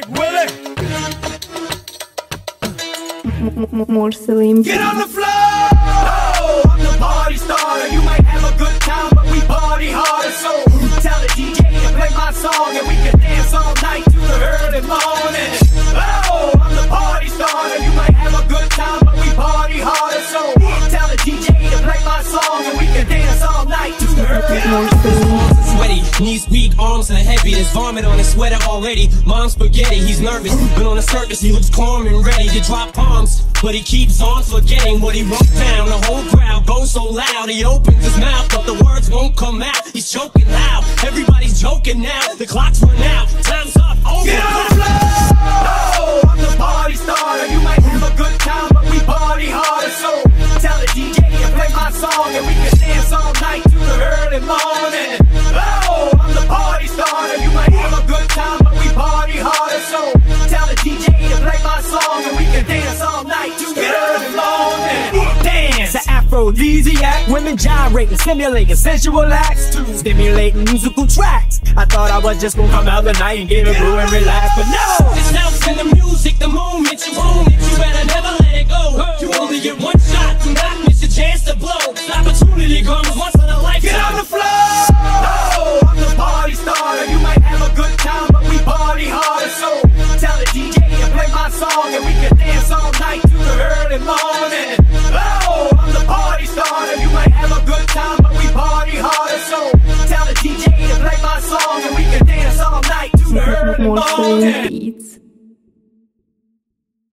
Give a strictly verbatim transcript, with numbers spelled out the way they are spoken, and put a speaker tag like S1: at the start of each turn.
S1: Big Willie.
S2: More slim.
S1: Get on the floor. Oh, I'm the party starter. You might have a good time, but we party harder. So tell the D J to play my song, and we can dance all night to the early morning. Oh, I'm the party starter. You might have a good time, but we party harder. So tell the D J to play my song, and we can dance all night to the early morning.
S3: Sweaty, knees weak, arms are heavy. There's vomit on his sweater already. Mom's spaghetti, he's nervous, but on the surface he looks calm and ready to drop bombs. But he keeps on forgetting what he wrote down. The whole crowd goes so loud, he opens his mouth, but the words won't come out. He's choking loud, everybody's joking now. The clock's run out, time's up, over.
S1: Get on the floor! Oh, I'm the party starter. You might have a good time, but we party harder. So tell the D J to play my song, and we can dance all night to the early morning. Oh, I'm the party starter. You might have a good time, but we party harder. So tell the D J to play my song, and we can dance all night to the early morning. Dance!
S4: The aphrodisiac, women gyrating, simulating sensual acts to stimulating musical tracks. I thought I was just gonna come out the night and get a brew and relax, but no!
S3: It's house in the music, the moment you own it, you better never let it go. You only get one shot, do not miss your chance to blow. Opportunity comes once in a lifetime.
S1: Get on the floor! Oh, I'm the party starter. You might have a good time, but we party harder. So tell the D J to play my song, and we can dance all night to the early morning. Oh, I'm the party starter. You might have a good time, but we party harder. So tell the D J to play my song, and we can dance all night to the early
S2: More slim
S1: morning.
S2: beats.